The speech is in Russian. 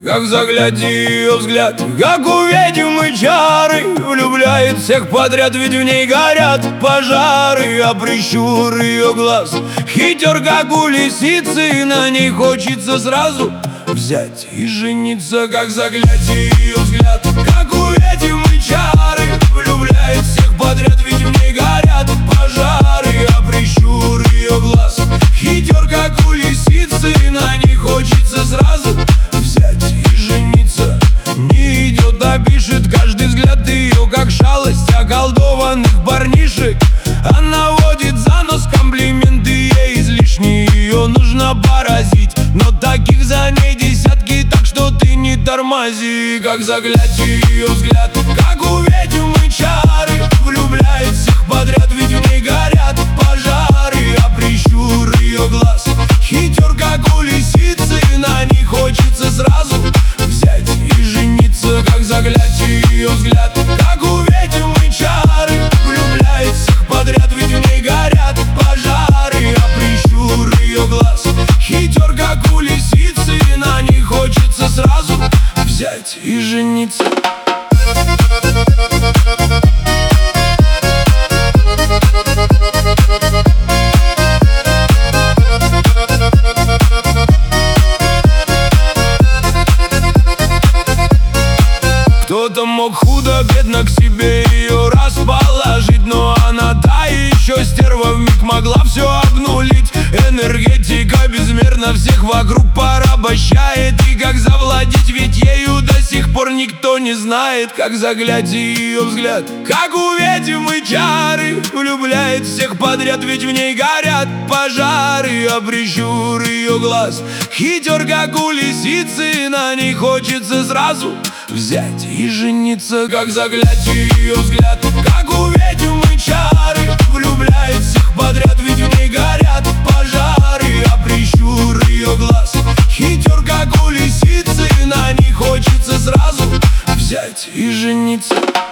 Как загляди ее взгляд, как у ведьмы чары, влюбляет всех подряд, ведь в ней горят пожары. А прищур ее глаз хитер, как у лисицы, на ней хочется сразу взять и жениться. Как загляди ее взгляд, как у ведьмы чары, влюбляет всех подряд, ведь в ней горят пожары. А прищур ее глаз хитер, как у лисицы, на ней хочется сразу взять и жениться. Не идет, а пишет, каждый взгляд ее как шалость околдованных парнишек. Она водит за нос, комплименты ей излишние, ее нужно поразить, но таких за ней десятки, так что ты не тормози. Как загляди ее взгляд, как у ведьмы чары, влюбляет всех подряд, ведь в ней горят пожары. А прищур ее глаз хитер, как у лисицы, на ней хочется сразу взять и жениться. Как загляди ее взгляд, как у ведьмы чары, влюбляет всех подряд, ведь в ней горят пожары. А прищур ее глаз хитер, как у лисицы, на ней хочется сразу взять и жениться. Кто-то мог худо-бедно к себе ее расположить, но она та еще стерва, вмиг могла все обнулить. Энергетика безмерно всех вокруг порабощает, и как завладеть, ведь ею до сих пор никто не знает. Как загляди ее взгляд, как у ведьмы чары, влюбляет всех подряд, ведь в ней горят пожары. А прищур ее глаз хитер, как у лисицы, на ней хочется сразу взять и жениться. Как загляди ее взгляд, как у ведьмы чары, влюбляет всех подряд, ведь в ней горят пожары. А прищур ее глаз хитер, как у лисицы, на ней хочется сразу взять и жениться.